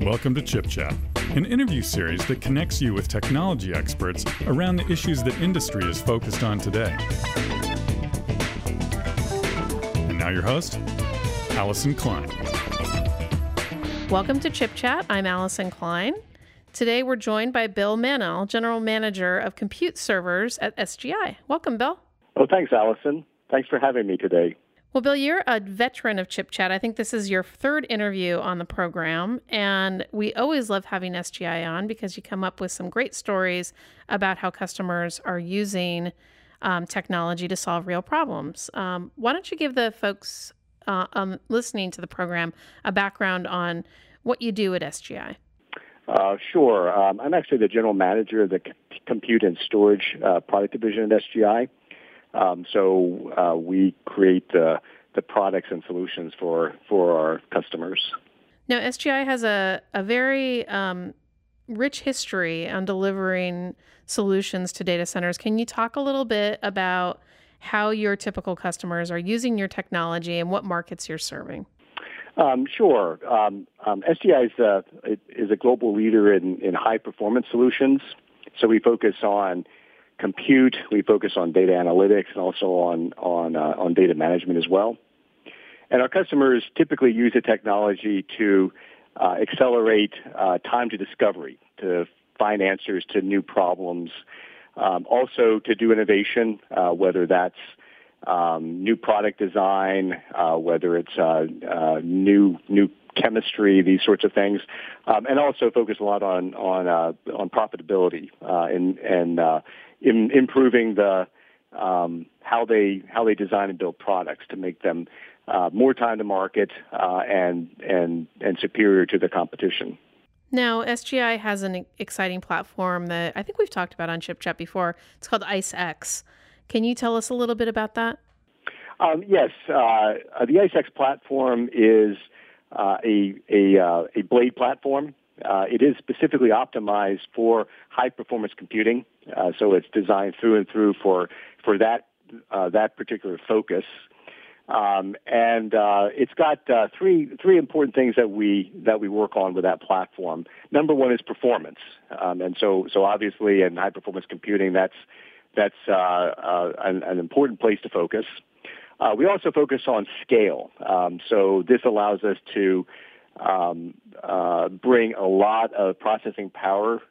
Welcome to Chip Chat, an interview series that connects you with technology experts around the issues that industry is focused on today. And now your host, Allison Klein. Welcome to Chip Chat. I'm Allison Klein. Today we're joined by Bill Mannell, General Manager of Compute Servers at SGI. Welcome, Bill. Oh, thanks, Allison. Thanks for having me today. Well, Bill, you're a veteran of Chip Chat. I think this is your third interview on the program, and we always love having SGI on because you come up with some great stories about how customers are using technology to solve real problems. Why don't you give the folks listening to the program a background on what you do at SGI? Sure. I'm actually the General Manager of the Compute and Storage Product Division at SGI. So we create the products and solutions for our customers. Now, SGI has a very rich history on delivering solutions to data centers. Can you talk a little bit about how your typical customers are using your technology and what markets you're serving? Sure. SGI is a global leader in high-performance solutions. So we focus on compute, we focus on data analytics, and also on data management as well. And our customers typically use the technology to accelerate time to discovery, to find answers to new problems, also to do innovation, whether that's new product design, whether it's new chemistry, these sorts of things, and also focus a lot on profitability and improving the how they design and build products to make them more time to market and superior to the competition. Now, SGI has an exciting platform that I think we've talked about on Chip Chat before. It's called IceX. Can you tell us a little bit about that? Yes. The IceX platform is a blade platform. It is specifically optimized for high-performance computing, so it's designed through and through for that particular focus. And it's got three important things that we work on with that platform. Number one is performance, and so obviously in high-performance computing, that's an important place to focus. We also focus on scale, so this allows us to bring a lot of processing power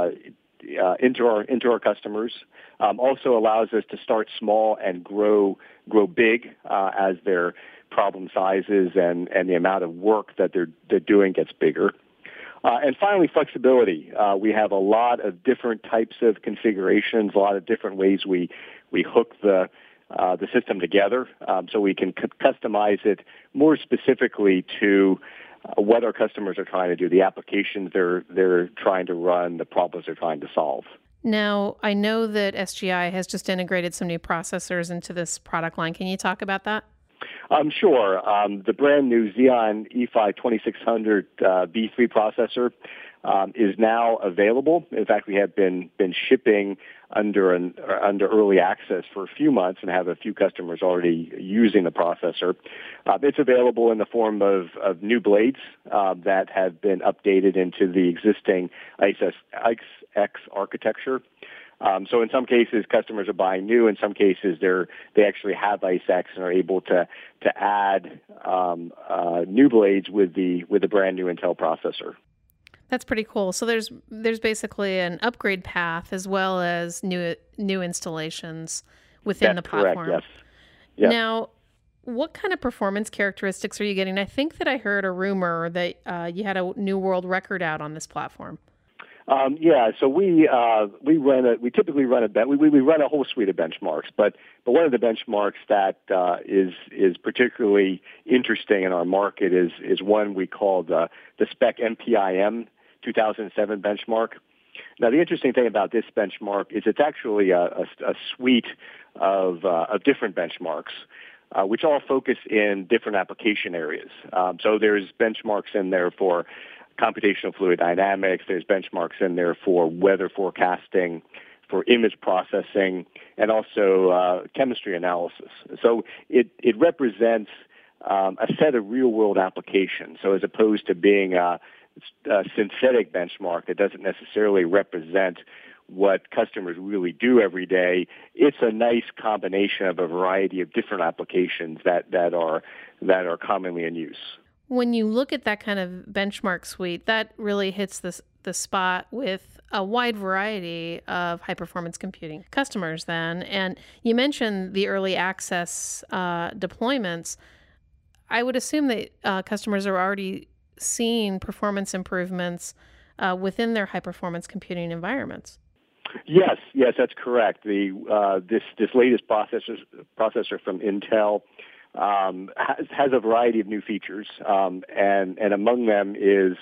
into our customers. Also allows us to start small and grow big as their problem sizes and the amount of work that they're doing gets bigger. And finally, flexibility. We have a lot of different types of configurations, a lot of different ways we hook the system together, so we can customize it more specifically to what our customers are trying to do, the applications they're trying to run, the problems they're trying to solve. Now, I know that SGI has just integrated some new processors into this product line. Can you talk about that? Sure. The brand new Xeon E5 2600 V3 processor is now available. In fact, we have been shipping under early access for a few months and have a few customers already using the processor. It's available in the form of new blades that have been updated into the existing IceX architecture. So in some cases, customers are buying new. In some cases, they actually have IceX and are able to add new blades with the brand new Intel processor. That's pretty cool. So there's basically an upgrade path as well as new installations within the platform. Correct, yes. Now, what kind of performance characteristics are you getting? I think that I heard a rumor that you had a new world record out on this platform. So we typically run we run a whole suite of benchmarks, but one of the benchmarks that is particularly interesting in our market is one we call the Spec MPIM 2007 benchmark. Now, the interesting thing about this benchmark is it's actually a suite of different benchmarks, which all focus in different application areas. So there's benchmarks in there for computational fluid dynamics. There's benchmarks in there for weather forecasting, for image processing, and also chemistry analysis. So it represents a set of real-world applications. So as opposed to being synthetic benchmark that doesn't necessarily represent what customers really do every day. It's a nice combination of a variety of different applications that are commonly in use. When you look at that kind of benchmark suite, that really hits the spot with a wide variety of high-performance computing customers then. And you mentioned the early access deployments. I would assume that customers are already seeing performance improvements within their high-performance computing environments. Yes, that's correct. This latest processor from Intel has a variety of new features, and among them is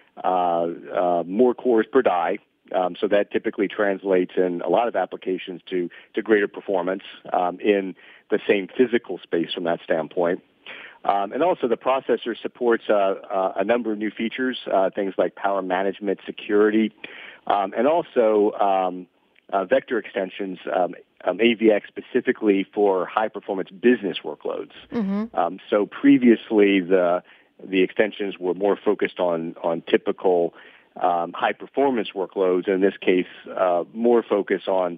more cores per die. So that typically translates in a lot of applications to greater performance in the same physical space from that standpoint. And also the processor supports a number of new features, things like power management, security, and also vector extensions, AVX specifically for high-performance business workloads. Mm-hmm. So previously the extensions were more focused on typical high-performance workloads. In this case, more focus on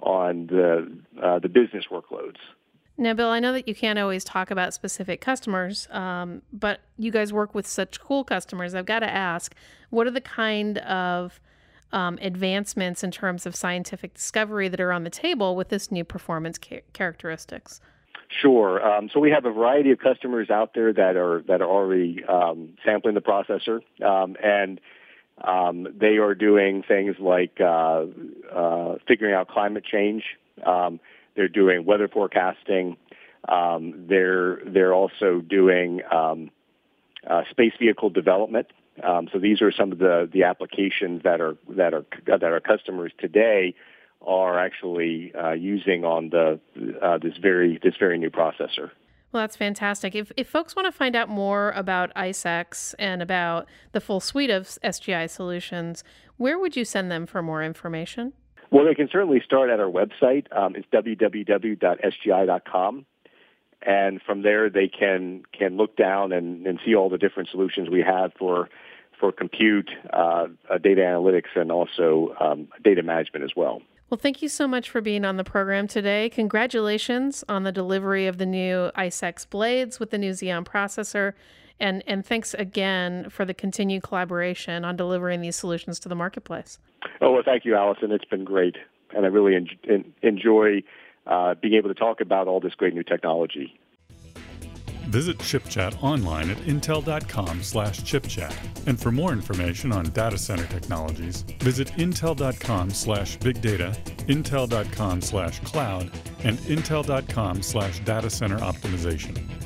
the business workloads. Now, Bill, I know that you can't always talk about specific customers, but you guys work with such cool customers. I've got to ask, what are the kind of advancements in terms of scientific discovery that are on the table with this new performance characteristics? Sure. So we have a variety of customers out there that are already sampling the processor, and they are doing things like figuring out climate change. They're doing weather forecasting. They're also doing space vehicle development. So these are some of the applications that our customers today are actually using on this very new processor. Well, that's fantastic. If folks want to find out more about ICE-X and about the full suite of SGI solutions, where would you send them for more information? Well, they can certainly start at our website. It's www.sgi.com. And from there, they can look down and see all the different solutions we have for compute, data analytics, and also data management as well. Well, thank you so much for being on the program today. Congratulations on the delivery of the new ICE-X blades with the new Xeon processor. And thanks again for the continued collaboration on delivering these solutions to the marketplace. Oh, well, thank you, Allison. It's been great. And I really enjoy being able to talk about all this great new technology. Visit ChipChat online at intel.com/chipchat. And for more information on data center technologies, visit intel.com/bigdata, intel.com/cloud, and intel.com/data center optimization.